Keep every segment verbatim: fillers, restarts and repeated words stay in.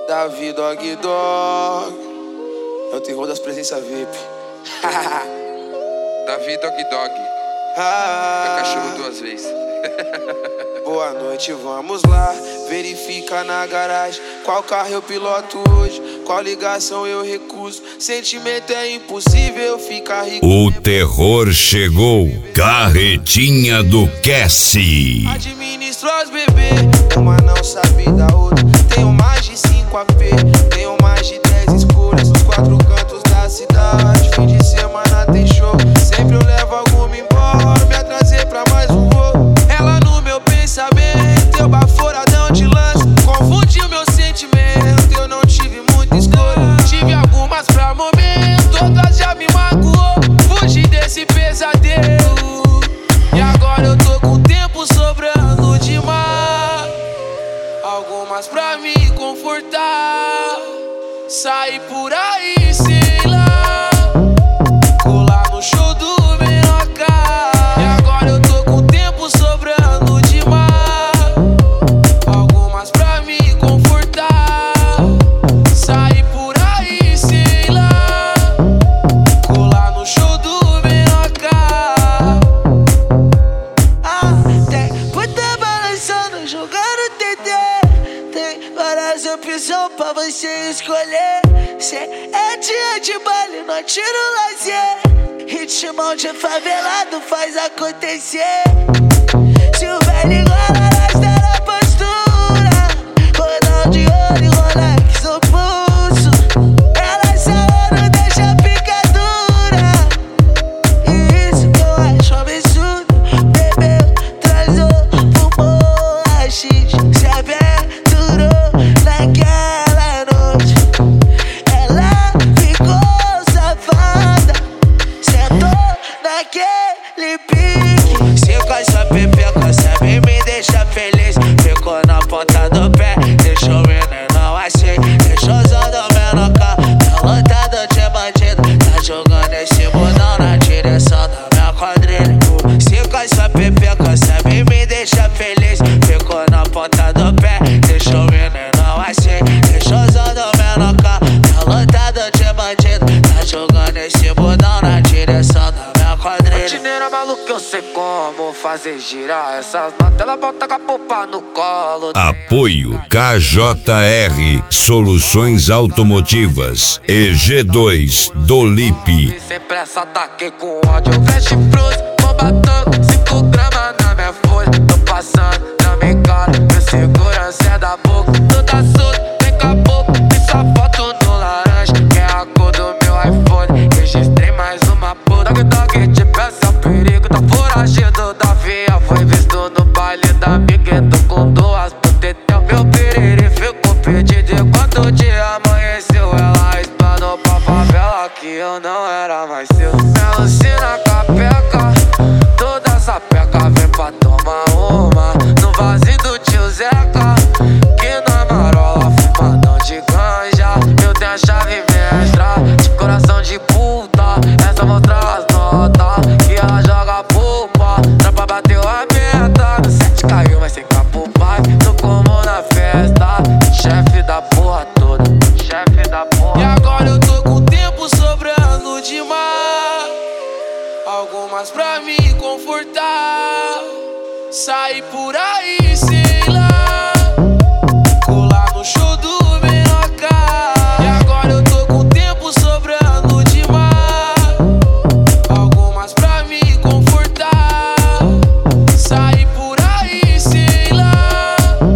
Davi Dog Dog é o terror das presenças V I P. Davi Dog Dog Ah, é cachorro duas vezes. boa noite, vamos lá. Verifica na garagem qual carro eu piloto hoje, qual ligação eu recuso. Sentimento é impossível ficar rico. O terror chegou. Carretinha do Cassie. Administro as bebê, uma não sabe da outra. Tenho mais de cinco A P, tenho mais de dez escolhas nos quatro cantos da cidade. Fim de semana tem show, sempre eu levo alguma embora, me atrasei pra mais um voo. Ela no meu pensamento, eu baforadão de lance, confundiu meu sentimento, eu não tive muita escolha. Tive algumas pra momento, outras já me magoou. Fugi desse pesadelo e agora eu tô com tempo sobrando demais. Algumas pra me confortar, sair por aí, sei lá, colar no show do Menoca. E agora eu tô com tempo sobrando demais. Algumas pra me confortar, sair por aí, sei lá, colar no show do Menoca. Ah, tem puta balançando, jogando T D. Tem várias opções pra você escolher. Cê é dia de baile, não tira o lazer. Ritmão de favelado faz acontecer. Se o velho gola, nós tá na postura. Rodão de ouro e Rolex no pulso. Ela só não deixa picadura. E isso que eu acho absurdo. Bebeu, transou, fumou haxixe, se aventurou naquela noite. Ela ficou safada, sentou naquele pique. Se com essa pepeca sabe me deixa feliz. Ficou na ponta do pé, deixou o menino assim. Deixou usando o Menoca, tá lotado de bandido. Tá jogando esse mundão na direção da minha quadrilha. Se com essa pepeca sabe me deixa feliz. Ficou na ponta do pé, deixou o menino assim. Deixou usando o Menoca, tá lotado de bandido. Tá jogando esse mundão na direção da minha quadrilha. Rotineira maluca, eu sei como fazer girar essas notas. Ela bota com a popa no colo. Apoio K J R Soluções Automotivas e G dois Dolip. Sem pressa, ataquei com ódio. Flash Frost, bomba tanto, cinco gramas na minha folha. Tô passando na minha cara, meu segurança é da boca. Toda solta, tem caboclo, tem sua foto no laranja, que é a cor do meu iPhone. Registrei mais uma puta. Dog Dog te peça perigo, tá foragido da via. Foi visto no baile da Miguel, com duas putetel. Meu piriri ficou perdido e quando o dia amanheceu, ela explanou pra favela que eu não era mais seu. Me alucina com a peca, toda essa peca vem pra tomar uma no vasinho do tio Zeca, que na marola fumadão de ganja. Eu tenho a chave mestra, de coração de puta. Essa mostra as notas, que ela joga polpa. Tropa bateu a meta, no set caiu, mas sem capo vai. Tô como na festa, chefe da porra toda, chefe da porra. E agora eu tô com tempo sobrando demais. Algumas pra me confortar, sair por aí, sei lá, colar no show do Menoca. E agora eu tô com tempo sobrando demais. Algumas pra me confortar, sair por aí, sei lá,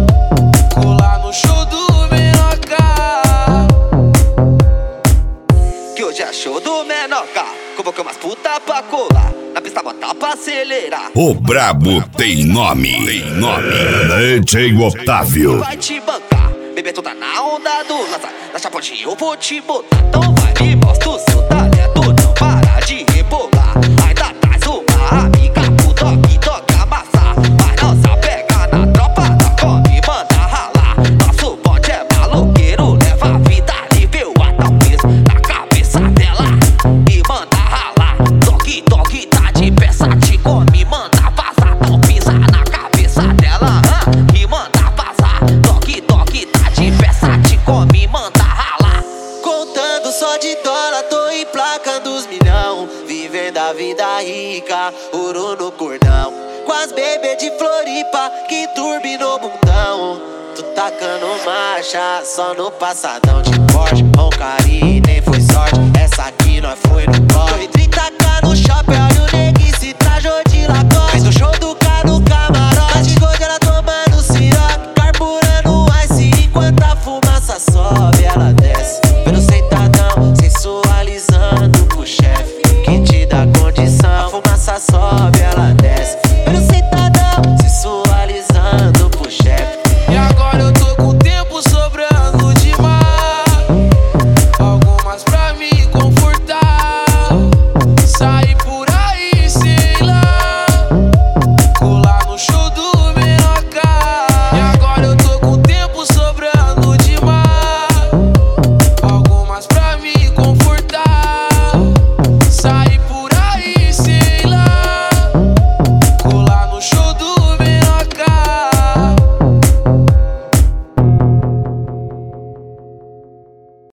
colar no show do Menoca. Que hoje é show do Menoca, convoquei umas puta pra colar. Na pista botar pra acelerar. O brabo tem nome. Tem nome. D J Otávio. Vai te bancar, bebê toda na onda do lança. Na chapa de eu vou te botar. Então vai, me mostra o seu talento. Não para de rebolar. Ainda traz uma amiga pro Dog Dog amassar. Mas não se apega na tropa da come, manda ralar. Nosso bonde é maloqueiro, leva a vida nível até o peso na cabeça dela e manda ralar. Dog Dog tá de peça, te come, manda vazar. Então pisa na cabeça dela, ah, e manda vazar. Dog Dog tá de peça, te come, só de dólar, tô emplacando os milhão. Vivendo a vida rica, ouro no cordão. Com as bebês de Floripa que turbinou bundão. Tu tacando marcha só no passadão de Porsche. Roncari, nem foi sorte, essa aqui nós foi no corre. Foi trinta k no shopping, olha o neguinho se trajou de Lacoste. Fez o show do K no camarote, de hoje ela tomando siroque, carburando ice enquanto a